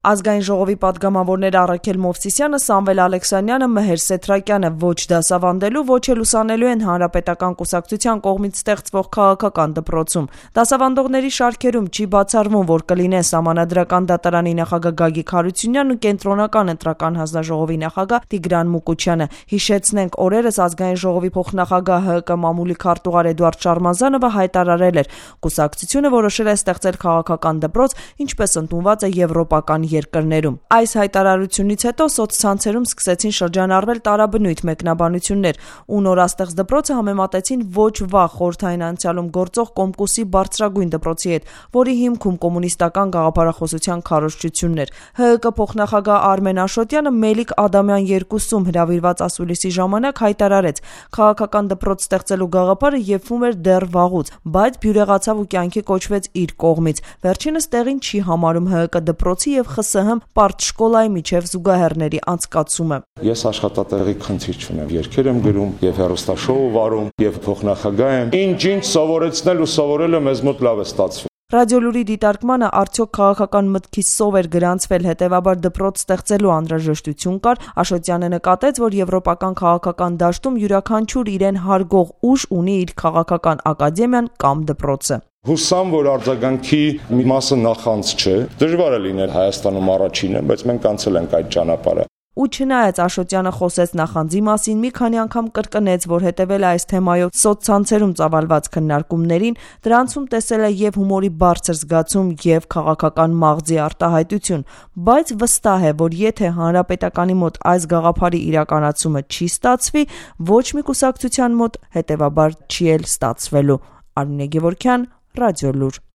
Ազգային ժողովի պատգամավորներ Առաքել Մովսիսյանը, Սամվել Ալեքսանյանը, Մհեր Սեթրակյանը ոչ դասավանդելու, ոչ էլ ուսանելու են Հանրապետական կուսակցության կողմից ստեղծվող քաղաքական դպրոցում։ Դասավանդողների շարքերում չի բացառվում, որ կլինեն Սահմանադրական դատարանի նախագահ Գագիկ Հարությունյանն ու Կենտրոնական ընտրական հանձնաժողովի նախագահ Տիգրան Մուկուչյանը։ Հիշեցնենք, օրերս Ազգային ժողովի փոխնախագահ ՀԿ մամուլի քարտուղար Էդուարդ Շարմազանովը հայտարարել էր, կուսակցությունը որոշել է ստեղծել քաղաքական դպրոց, ինչպես ընդունված է եվրոպական երկրներում։ Այս հայտարարությունից հետո սոցցանցերում սկսեցին շրջանառվել տարաբնույթ մեկնաբանություններ, ու նորաստեղծ դպրոցը համեմատեցին ոչ վաղ խորհրդային անցյալում գործող Կոմկուսի բարձրագույն դպրոցի հետ, որի հիմքում կոմունիստական գաղափարախոսության քարոզչությունն էր։ ՀՀԿ փոխնախագահ Արմեն Աշոտյանը Մելիք Ադամյան 2-ում հրավիրված ասուլիսի ժամանակ հայտարարեց, քաղաքական դպրոց ստեղծելու գաղափարը եփվում էր դեռ վաղուց, բայց բյուրեղացավ ու կյանքի կոչվեց իր կողմից։ Վերջինս տեղին չի համարում ՀՀԿ դպրոցի եւ ԽՍՀՄ պարտշկոլայի միջև զուգահեռների անցկացումը։ Ես աշխատատեղի խնդիր չունեմ, երգեր եմ գրում եւ հեռուստաշոու վարում եւ փոխնախագահ եմ։ Ինչ սովորեցնել ու սովորելը մեզ մոտ լավ է ստացվում։ Ռադիոլուրի դիտարկմանը արդյոք քաղաքական մտքի սով էր գրանցվել, հետևաբար դպրոց ստեղծելու անհրաժեշտություն կար։ Աշոտյանը նկատեց, որ եվրոպական քաղաքական դաշտում յուրաքանչյուր իրեն հարգող ուժ ունի իր քաղաքական ակադեմիան կամ դպրոցը։ Հուսամ, որ արձագանքի մի մասը նախանց չէ։ Դժվար է լինել Հայաստանում առաջինը, բայց մենք անցել ենք այդ ճանապարհը։ Ու չնայած Աշոտյանը խոսեց նախանձի մասին, մի քանի անգամ կրկնեց, որ հետևել է այս թեմայով սոցցանցերում ծավալված քննարկումներին, դրանցում տեսել է եւ հումորի բարձր զգացում եւ քաղաքական մաղձի արտահայտություն, բայց վստահ է, որ եթե Հանրապետականի մոտ այս գաղափարի իրականացումը չի ստացվի, ոչ մի կուսակցության մոտ հետեւաբար չի էլ ստացվելու։ Արմինե Գևորգյան, Ռադիոլուր։